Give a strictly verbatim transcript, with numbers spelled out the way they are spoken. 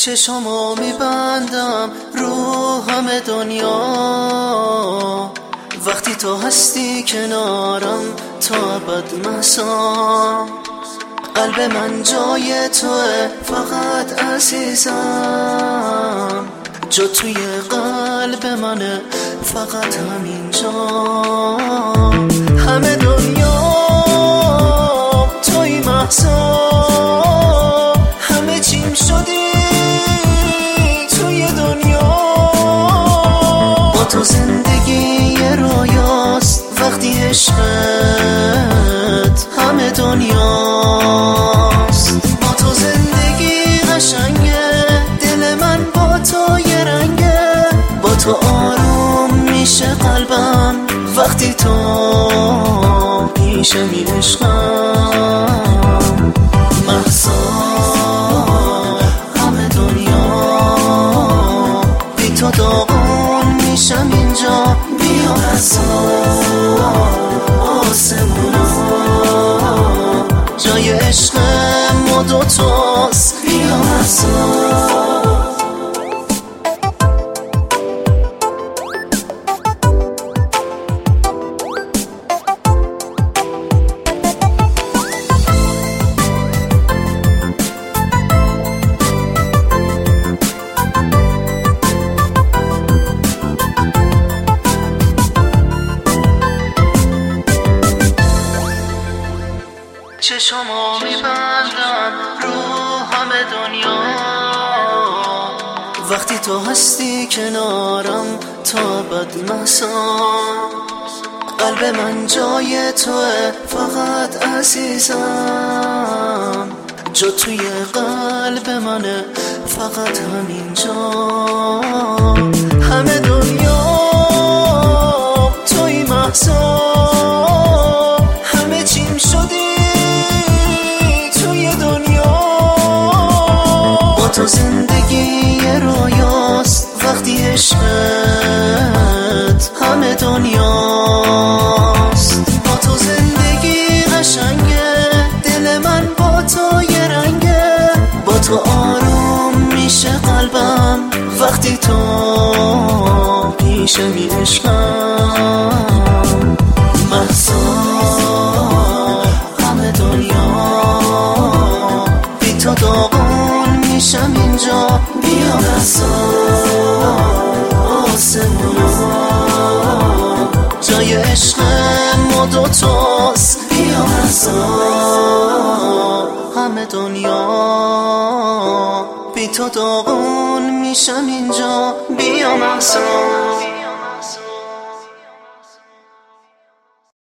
چشمو میبندم رو همه دنیا، وقتی تو هستی کنارم تا ابد محسا. قلب من جای توه فقط عزیزم، جا توی قلب منه فقط همینجا. همه دنیا توی محسا، همه چیم شدی توی دنیا. با تو زندگی یه رویاست، وقتی عشقت همه دنیاست. با تو زندگی قشنگه، دل من با تو یه رنگه. با تو آروم میشه قلبم، وقتی تو پیش می عشقم. محسا همه دنیا بی تو داغون میشم اینجا. بیا محسا آسمونا جای عشق ما دوتاست. بیا محسا. چشمو میبندم رو همه دنیا، وقتی تو هستی کنارم تا ابد محسا. قلب من جای توه فقط عزیزم، جا توی قلب منه فقط همینجا. همه دنیا توی محسا، همه چیم شدی تو زندگی یه رویاست، وقتی عشقت همه دنیاست. با تو زندگی قشنگه، دل من با تو یه رنگه. با تو آروم میشه قلبم، وقتی تو پیش می عشقم. محسا همه دنیا بی تو داغون میشم اینجا. بیا محسا آسمونا جای عشق ما دوتاست. بیا محسا همه دنیا بی تو داغون میشم اینجا. بیا محسا.